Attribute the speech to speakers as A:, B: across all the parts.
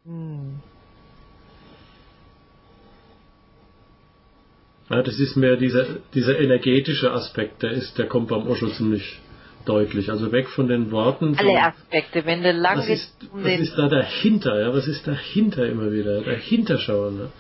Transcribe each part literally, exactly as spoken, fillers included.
A: Hm.
B: Ja, das ist mehr dieser, dieser energetische Aspekt, der ist, der kommt beim Osho ziemlich deutlich. Also weg von den Worten.
A: Alle Aspekte, wenn du lange...
B: Was ist, was ist da dahinter? Ja? Was ist dahinter immer wieder? Dahinter schauen. Ne?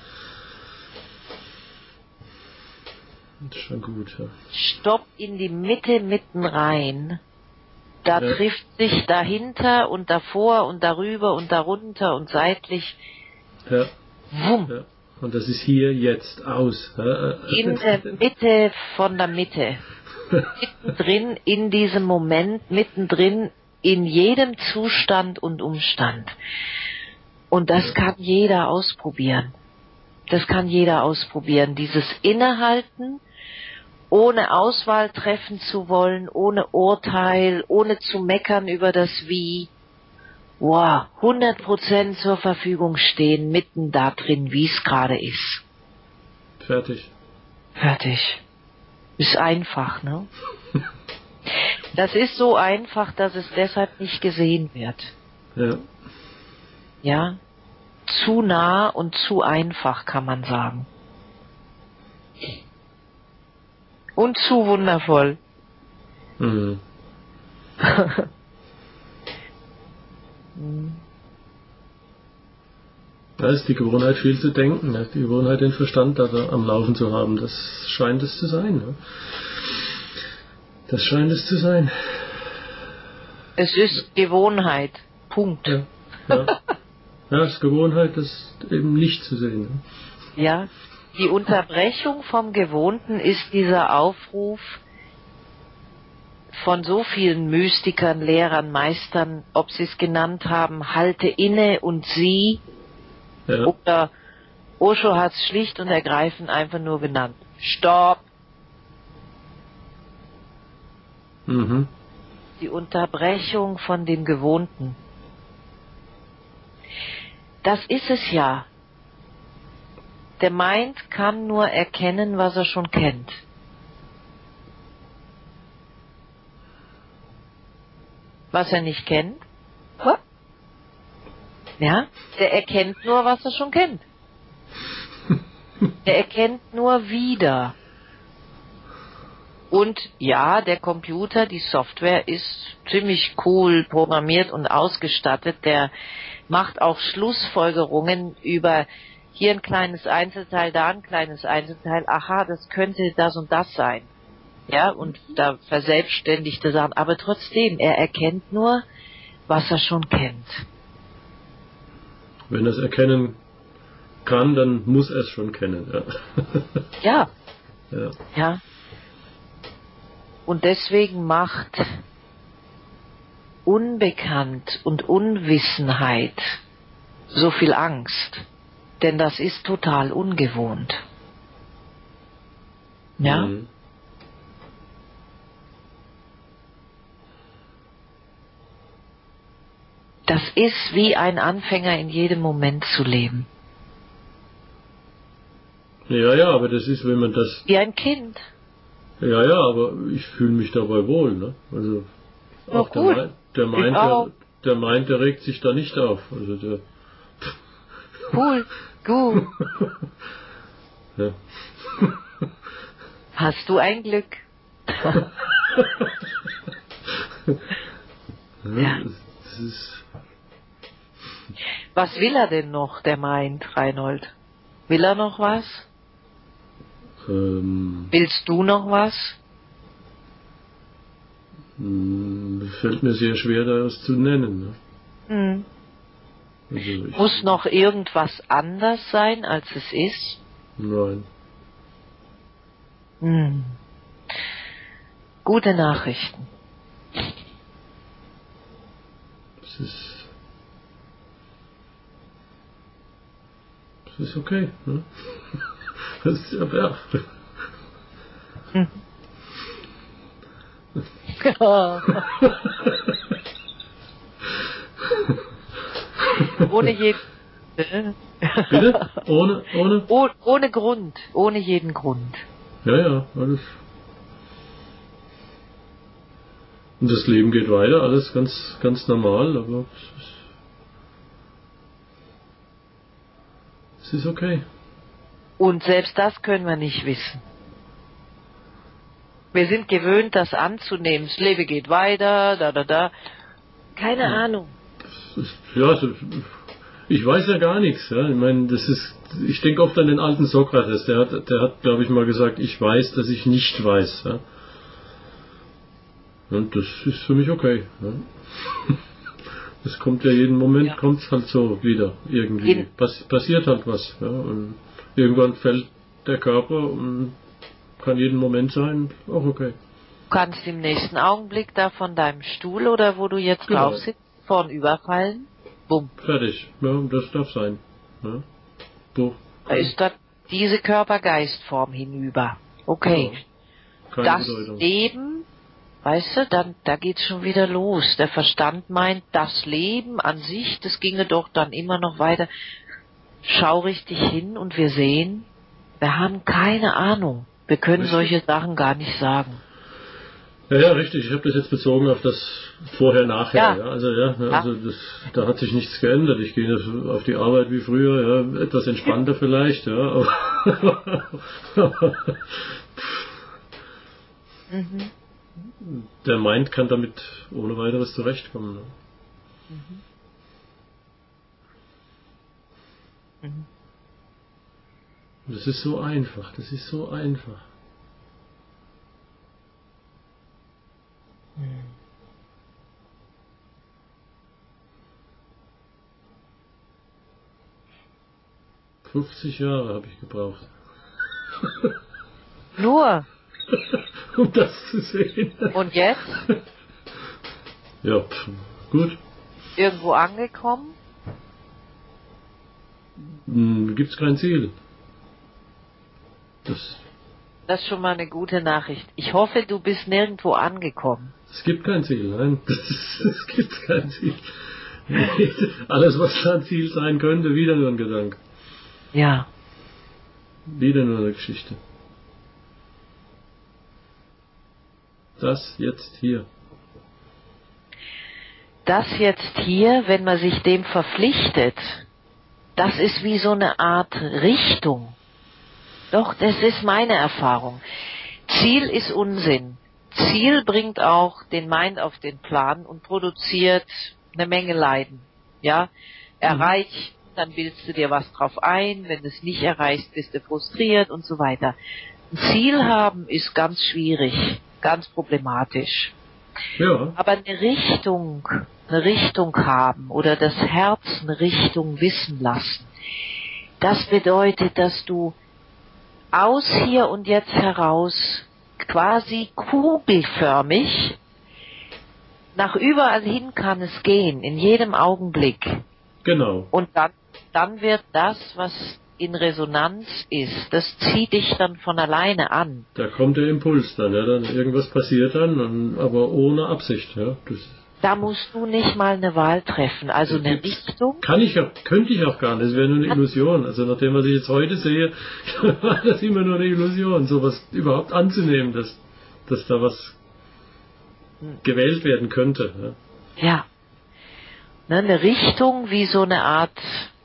B: Das ist schon gut. Ja.
A: Stopp in die Mitte mitten rein. Da
B: ja.
A: trifft sich dahinter und davor und darüber und darunter und seitlich.
B: Ja.
A: Wumm.
B: Ja. Und das ist hier jetzt aus.
A: In der Mitte von der Mitte. Mittendrin in diesem Moment, mittendrin in jedem Zustand und Umstand. Und das kann jeder ausprobieren. Das kann jeder ausprobieren. Dieses Innehalten, ohne Auswahl treffen zu wollen, ohne Urteil, ohne zu meckern über das Wie. Wow, hundert Prozent zur Verfügung stehen, mitten da drin, wie es gerade ist.
B: Fertig.
A: Fertig. Ist einfach, ne? Das ist so einfach, dass es deshalb nicht gesehen wird.
B: Ja.
A: Ja? Zu nah und zu einfach, kann man sagen. Und zu wundervoll.
B: Mhm. Da ist die Gewohnheit, viel zu denken, ne? Die Gewohnheit, den Verstand da am Laufen zu haben. Das scheint es zu sein. Ne? Das scheint es zu sein.
A: Es ist Gewohnheit. Punkt.
B: Ja, ja. Ja, es ist Gewohnheit, das eben nicht zu sehen. Ne?
A: Ja, die Unterbrechung vom Gewohnten ist dieser Aufruf von so vielen Mystikern, Lehrern, Meistern, ob sie es genannt haben, halte inne und sieh.
B: Ja.
A: Oder Osho hat es schlicht und ergreifend einfach nur genannt. Stopp!
B: Mhm.
A: Die Unterbrechung von dem Gewohnten. Das ist es ja. Der Mind kann nur erkennen, was er schon kennt. Was er nicht kennt, ja, der erkennt nur, was er schon kennt. Der erkennt nur wieder. Und ja, der Computer, die Software ist ziemlich cool programmiert und ausgestattet. Der macht auch Schlussfolgerungen über hier ein kleines Einzelteil, da ein kleines Einzelteil. Aha, das könnte das und das sein. Ja, und da verselbstständigt er Sachen. Aber trotzdem, er erkennt nur, was er schon kennt.
B: Wenn er es erkennen kann, dann muss er es schon kennen. Ja.
A: Ja.
B: Ja.
A: Ja. Und deswegen macht Unbekannt und Unwissenheit so viel Angst. Denn das ist total ungewohnt. Ja?
B: Mhm.
A: Das ist wie ein Anfänger in jedem Moment zu leben.
B: Ja, ja, aber das ist, wenn man das...
A: Wie ein Kind.
B: Ja, ja, aber ich fühle mich dabei wohl, ne? Also
A: Ja,
B: auch der,
A: gut.
B: Mein, der
A: Ich
B: meint,
A: auch.
B: der, der meint, der regt sich da nicht auf. Also der...
A: Cool, gut.
B: Ja.
A: Hast du ein Glück? Ja.
B: Das ist...
A: Was will er denn noch, der meint, Reinhold? Will er noch was?
B: Ähm,
A: Willst du noch was?
B: mh, fällt mir sehr schwer, da was zu nennen. Ne?
A: Hm.
B: Also ich,
A: Muss noch irgendwas anders sein, als es ist?
B: nein.
A: Hm. Gute Nachrichten.
B: Es ist... Es ist okay. Ne? Das ist ja ja.
A: Hm. Ohne jeden...
B: Bitte? Ohne, ohne?
A: Oh, ohne Grund. Ohne jeden Grund.
B: Ja, ja, alles. Und das Leben geht weiter, alles ganz, ganz normal, aber es ist, Es ist okay.
A: Und selbst das können wir nicht wissen. Wir sind gewöhnt, das anzunehmen. Das Leben geht weiter, da, da, da. Keine ja. Ahnung.
B: Ja, ich weiß ja gar nichts. Ja. Ich meine, das ist, ich denke oft an den alten Sokrates. Der hat, der hat, glaube ich, mal gesagt, ich weiß, dass ich nicht weiß. Ja. Und das ist für mich okay. Ja. Es kommt ja jeden Moment, ja. kommt es halt so wieder irgendwie. Pass, passiert halt was. Ja. Und irgendwann fällt der Körper und kann jeden Moment sein, auch okay.
A: Du kannst im nächsten Augenblick da von deinem Stuhl oder wo du jetzt
B: genau.
A: drauf sitzt, vorn überfallen. Bumm.
B: Fertig. Ja, das darf sein. Ja. So.
A: Da ist dann diese Körper-Geist-Form hinüber. Okay.
B: Ja.
A: Das
B: Bedeutung.
A: Leben, weißt du, dann, da geht's schon wieder los. Der Verstand meint, das Leben an sich, das ginge doch dann immer noch weiter. Schau richtig hin und wir sehen, wir haben keine Ahnung. Wir können richtig. Solche Sachen gar nicht sagen.
B: Ja, ja, richtig. Ich habe das jetzt bezogen auf das Vorher-Nachher. Ja. Ja. Also ja, also das, da hat sich nichts geändert. Ich gehe auf die Arbeit wie früher, ja, etwas entspannter vielleicht, ja. Aber mhm. Der Mind kann damit ohne weiteres zurechtkommen. Ne? Mhm. Mhm. Das ist so einfach. Das ist so einfach. fünfzig Jahre habe ich gebraucht.
A: Nur?
B: Um das zu sehen.
A: Und jetzt?
B: Ja, pff, gut.
A: Irgendwo angekommen?
B: Hm, gibt's kein Ziel. Das,
A: das ist schon mal eine gute Nachricht. Ich hoffe, du bist nirgendwo angekommen.
B: Es gibt kein Ziel, nein. Es gibt kein Ziel. Alles, was ein Ziel sein könnte, wieder nur ein Gedanke.
A: Ja.
B: Wieder nur eine Geschichte. Das jetzt hier.
A: Das jetzt hier, wenn man sich dem verpflichtet, das ist wie so eine Art Richtung. Doch, das ist meine Erfahrung. Ziel ist Unsinn. Ziel bringt auch den Mind auf den Plan und produziert eine Menge Leiden. Ja, erreich, mhm. dann bildest du dir was drauf ein, wenn du es nicht erreichst, bist du frustriert und so weiter. Ein Ziel haben ist ganz schwierig, ganz problematisch.
B: Ja.
A: Aber eine Richtung, eine Richtung haben oder das Herz eine Richtung wissen lassen, das bedeutet, dass du aus hier und jetzt heraus quasi kugelförmig nach überall hin kann es gehen, in jedem Augenblick.
B: Genau.
A: Und dann, dann wird das, was in Resonanz ist, das zieht dich dann von alleine an.
B: Da kommt der Impuls dann, ja, dann irgendwas passiert dann, und, aber ohne Absicht, ja. Das
A: da musst du nicht mal eine Wahl treffen, also eine Richtung.
B: Kann ich ja, könnte ich auch gar nicht, das wäre nur eine Illusion. Also nach dem, was ich jetzt heute sehe, war das immer nur eine Illusion, sowas überhaupt anzunehmen, dass, dass da was gewählt werden könnte.
A: Ja. ja. Ne, eine Richtung wie so eine Art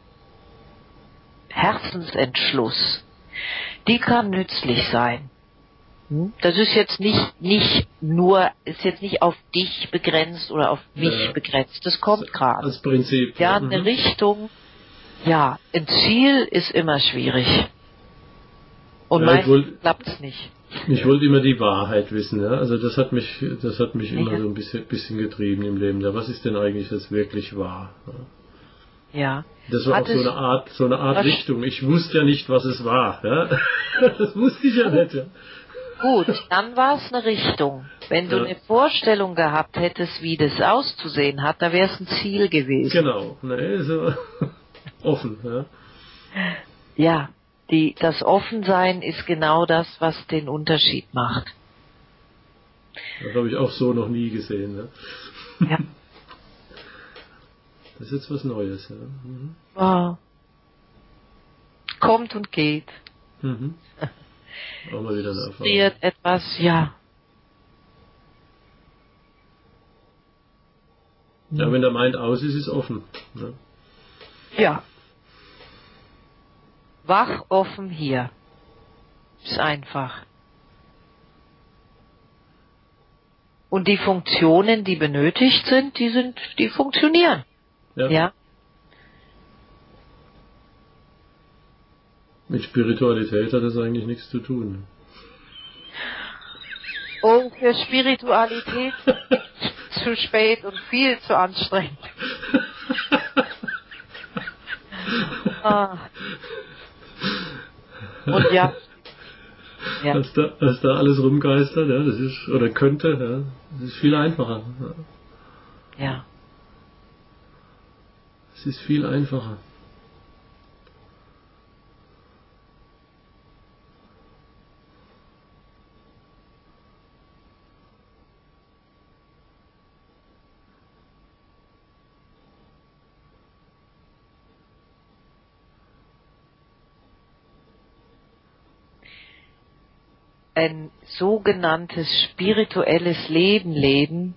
A: Herzensentschluss, die kann nützlich sein. Das ist jetzt nicht, nicht nur, ist jetzt nicht auf dich begrenzt oder auf mich ja, begrenzt. Das kommt gerade.
B: Als Prinzip.
A: Ja, eine mhm. Richtung, ja, ein Ziel ist immer schwierig. Und ja, meistens klappt es nicht.
B: Ich wollte immer die Wahrheit wissen, ja. Also das hat mich, das hat mich immer ja. so ein bisschen, bisschen getrieben im Leben. Ja, was ist denn eigentlich das wirklich wahr?
A: Ja. ja.
B: Das war hat auch so eine Art, so eine Art Richtung. Ich wusste ja nicht, was es war. Ja. Das wusste ich ja nicht. Ja.
A: Gut, dann war es eine Richtung. Wenn du ja. eine Vorstellung gehabt hättest, wie das auszusehen hat, da wäre es ein Ziel gewesen.
B: Genau, nee, so offen. Ja,
A: ja die, das Offensein ist genau das, was den Unterschied macht.
B: Das habe ich auch so noch nie gesehen. Ja. ja. Das ist jetzt was Neues. Ja. Mhm.
A: Oh. Kommt und geht.
B: Mhm. Auch mal wieder eine Erfahrung.
A: Etwas, ja.
B: Ja, wenn der Mind aus ist, ist offen. Ne?
A: Ja. Wach, offen, hier. Ist einfach. Und die Funktionen, die benötigt sind, die sind, die funktionieren.
B: Ja.
A: Ja.
B: Mit Spiritualität hat das eigentlich nichts zu tun.
A: Oh, für Spiritualität zu spät und viel zu anstrengend. Ah. Und ja. ja.
B: Was, da, was da alles rumgeistert, ja, das ist, oder könnte, ja, das ist viel einfacher. Ja.
A: Ja.
B: Es ist viel einfacher.
A: Ein sogenanntes spirituelles Leben leben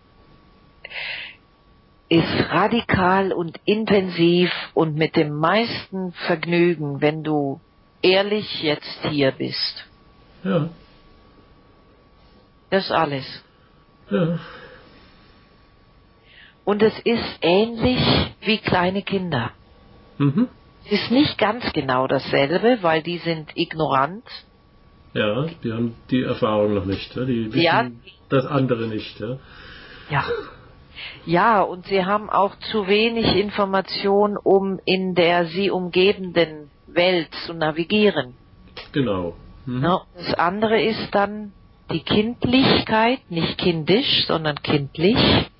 A: ist radikal und intensiv und mit dem meisten Vergnügen, wenn du ehrlich jetzt hier bist.
B: Ja.
A: Das ist alles.
B: Ja.
A: Und es ist ähnlich wie kleine Kinder.
B: Mhm.
A: Es ist nicht ganz genau dasselbe, weil die sind ignorant.
B: Ja, die haben die Erfahrung noch nicht. Ja? Die wissen
A: Ja.
B: das andere nicht. Ja.
A: Ja. Ja, und sie haben auch zu wenig Information, um in der sie umgebenden Welt zu navigieren.
B: Genau. Mhm.
A: Ja, das andere ist dann die Kindlichkeit, nicht kindisch, sondern kindlich.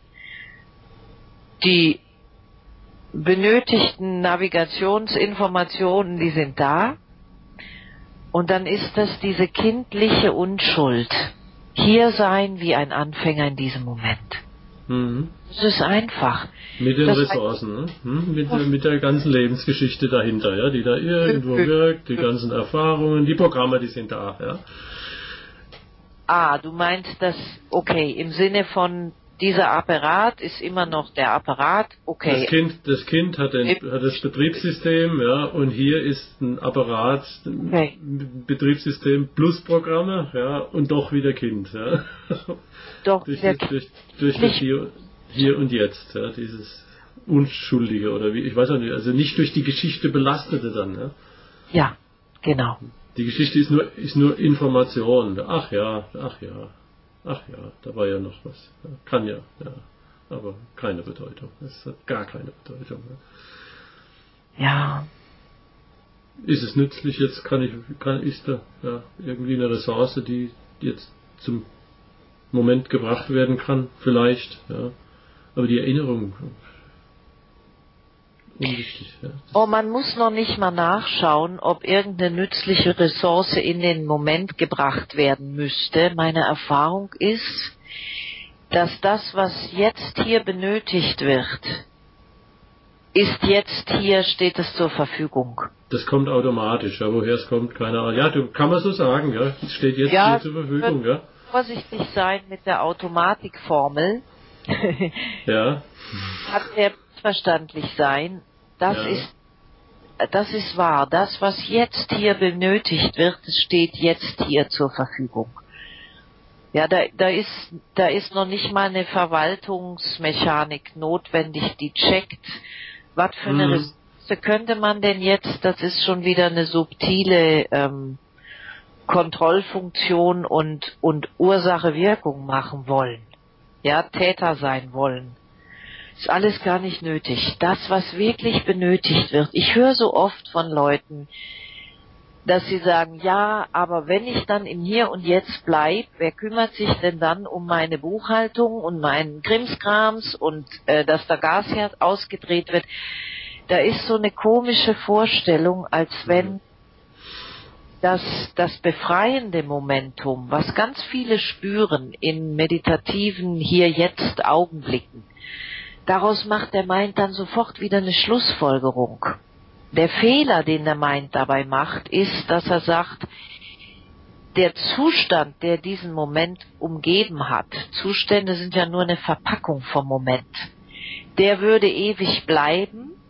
A: Die benötigten Navigationsinformationen, die sind da. Und dann ist das diese kindliche Unschuld. Hier sein wie ein Anfänger in diesem Moment.
B: Mhm.
A: Das ist einfach.
B: Mit den
A: das
B: Ressourcen, ne? hm? mit, mit der ganzen Lebensgeschichte dahinter, ja, die da irgendwo wirkt, die ganzen Erfahrungen, die Programme, die sind da. Ja.
A: Ah, du meinst das, okay, im Sinne von dieser Apparat ist immer noch der Apparat, okay.
B: Das Kind, das Kind hat, den, hat das Betriebssystem, ja, und hier ist ein Apparat,
A: Okay.
B: ein Betriebssystem plus Programme, ja, und doch wieder Kind, ja.
A: Doch,
B: durch,
A: der
B: das, durch, durch das hier, hier und Jetzt, ja, dieses Unschuldige oder wie, ich weiß auch nicht, also nicht durch die Geschichte belastete dann, ja.
A: Ja, genau.
B: Die Geschichte ist nur, ist nur Information. Ach ja, ach ja, ach ja, da war ja noch was. Ja, kann ja, ja, aber keine Bedeutung. Es hat gar keine Bedeutung. Ja.
A: Ja.
B: Ist es nützlich jetzt? Kann ich, kann, ist da ja, irgendwie eine Ressource, die jetzt zum Moment gebracht werden kann? Vielleicht, ja. Aber die Erinnerung, unwichtig. Ja.
A: Oh, man muss noch nicht mal nachschauen, ob irgendeine nützliche Ressource in den Moment gebracht werden müsste. Meine Erfahrung ist, dass das, was jetzt hier benötigt wird, ist jetzt hier, steht es zur Verfügung.
B: Das kommt automatisch, ja, woher es kommt, keine Ahnung. Ja, du, kann man so sagen, ja, es steht jetzt
A: Ja,
B: hier zur Verfügung, ja.
A: Vorsichtig sein mit der Automatikformel.
B: Ja.
A: Kann sehr missverständlich sein. Das
B: Ja.
A: ist, das ist wahr. Das, was jetzt hier benötigt wird, das steht jetzt hier zur Verfügung. Ja, da, da ist, da ist noch nicht mal eine Verwaltungsmechanik notwendig, die checkt, was für eine
B: Mhm.
A: Ressource könnte man denn jetzt, das ist schon wieder eine subtile, ähm, Kontrollfunktion und, und Ursache-Wirkung machen wollen. Ja, Täter sein wollen. Ist alles gar nicht nötig. Das, was wirklich benötigt wird. Ich höre so oft von Leuten, dass sie sagen, ja, aber wenn ich dann im Hier und Jetzt bleibe, wer kümmert sich denn dann um meine Buchhaltung und meinen Krimskrams und äh, dass der Gasherd ausgedreht wird? Da ist so eine komische Vorstellung, als wenn das, das befreiende Momentum, was ganz viele spüren in meditativen Hier-Jetzt-Augenblicken, daraus macht der Mind dann sofort wieder eine Schlussfolgerung. Der Fehler, den der Mind dabei macht, ist, dass er sagt, der Zustand, der diesen Moment umgeben hat, Zustände sind ja nur eine Verpackung vom Moment, der würde ewig bleiben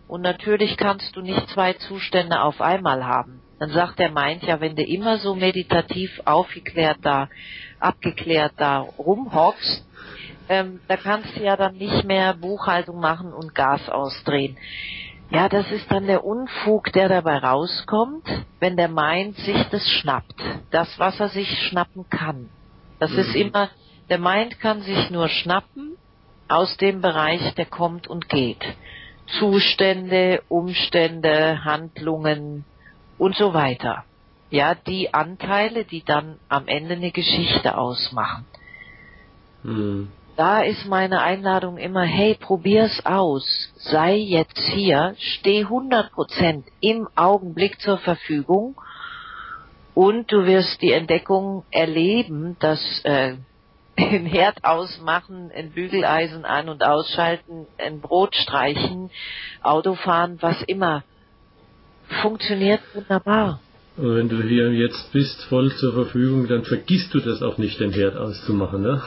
A: und natürlich kannst du nicht zwei Zustände auf einmal haben. Dann sagt der Mind, ja, wenn du immer so meditativ aufgeklärt da, abgeklärt da rumhockst, ähm, da kannst du ja dann nicht mehr Buchhaltung machen und Gas ausdrehen. Ja, das ist dann der Unfug, der dabei rauskommt, wenn der Mind sich das schnappt. Das, was er sich schnappen kann. Das mhm. ist immer, der Mind kann sich nur schnappen aus dem Bereich, der kommt und geht. Zustände, Umstände, Handlungen und so weiter. Ja, die Anteile, die dann am Ende eine Geschichte ausmachen. Mhm. Da ist meine Einladung immer, hey, probier's aus, sei jetzt hier, steh hundert Prozent im Augenblick zur Verfügung und du wirst die Entdeckung erleben, dass äh, ein Herd ausmachen, ein Bügeleisen an- und ausschalten, ein Brot streichen, Autofahren, was immer, funktioniert wunderbar.
B: Und wenn du hier jetzt bist, voll zur Verfügung, dann vergisst du das auch nicht, den Herd auszumachen, ne?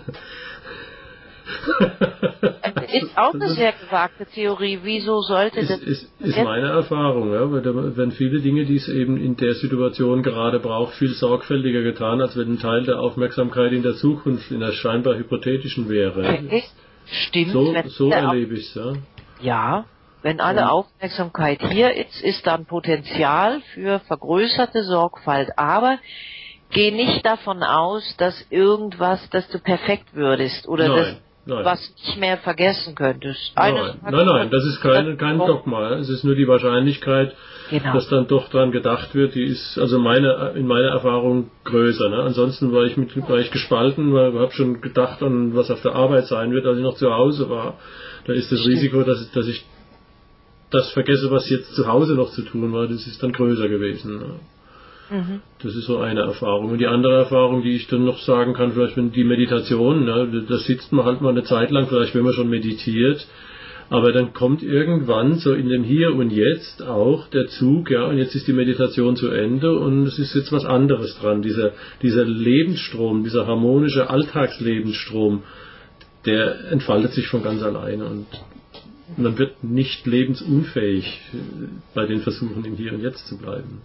A: Ist auch eine sehr gewagte Theorie. Wieso sollte
B: ist,
A: das...
B: Ist, ist meine Erfahrung, ja, weil da werden viele Dinge, die es eben in der Situation gerade braucht, viel sorgfältiger getan, als wenn ein Teil der Aufmerksamkeit in der Zukunft, in der scheinbar hypothetischen wäre.
A: Okay. Stimmt.
B: So, so erlebe ich es, ja.
A: Ja, wenn alle Aufmerksamkeit hier ist, ist dann Potenzial für vergrößerte Sorgfalt. Aber geh nicht davon aus, dass irgendwas, dass du perfekt würdest oder
B: Nein.
A: dass
B: Nein.
A: was nicht mehr vergessen könntest.
B: Nein, nein, nein, das ist kein, kein Dogma. Es ist nur die Wahrscheinlichkeit, genau. dass dann doch dran gedacht wird, die ist also meine, in meiner Erfahrung größer. Ne? Ansonsten war ich, mit, war ich gespalten, weil ich habe schon gedacht an, was auf der Arbeit sein wird, als ich noch zu Hause war. Da ist das Stimmt. Risiko, dass, dass ich das vergesse, was jetzt zu Hause noch zu tun war, das ist dann größer gewesen. Ne? Das ist so eine Erfahrung. Und die andere Erfahrung, die ich dann noch sagen kann, vielleicht wenn die Meditation, ne, da sitzt man halt mal eine Zeit lang, vielleicht wenn man schon meditiert, aber dann kommt irgendwann so in dem Hier und Jetzt auch der Zug, ja, und jetzt ist die Meditation zu Ende und es ist jetzt was anderes dran. Dieser, dieser Lebensstrom, dieser harmonische Alltagslebensstrom, der entfaltet sich von ganz alleine und man wird nicht lebensunfähig bei den Versuchen, im Hier und Jetzt zu bleiben.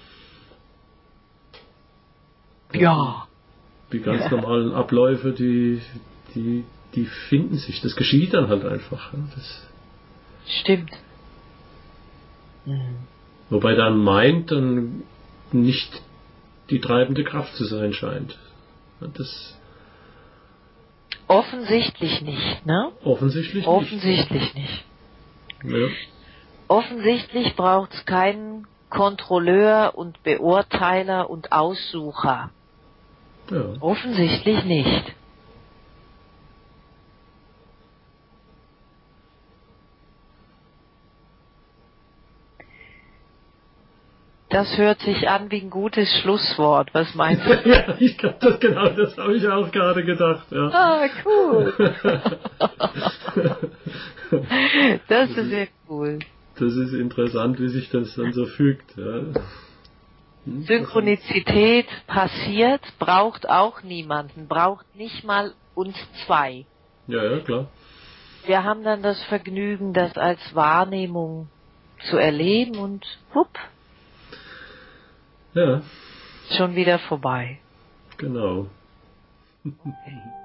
A: Ja.
B: Die ganz ja. normalen Abläufe, die, die, die finden sich. Das geschieht dann halt einfach. Das
A: Stimmt.
B: Mhm. Wobei dann meint, dann nicht die treibende Kraft zu sein scheint. Das
A: offensichtlich nicht, ne?
B: Offensichtlich nicht.
A: Offensichtlich nicht.
B: Ja.
A: Offensichtlich braucht es keinen Kontrolleur und Beurteiler und Aussucher.
B: Ja.
A: Offensichtlich nicht. Das hört sich an wie ein gutes Schlusswort. Was meinst du?
B: Ja, ich glaub, das, genau, das habe ich auch gerade gedacht. Ja.
A: Ah, cool. Das ist sehr cool.
B: Das ist interessant, wie sich das dann so fügt. Ja.
A: Synchronizität passiert, braucht auch niemanden, braucht nicht mal uns zwei.
B: Ja, ja, klar.
A: Wir haben dann das Vergnügen, das als Wahrnehmung zu erleben und wupp.
B: Ja.
A: Schon wieder vorbei.
B: Genau.
A: Okay.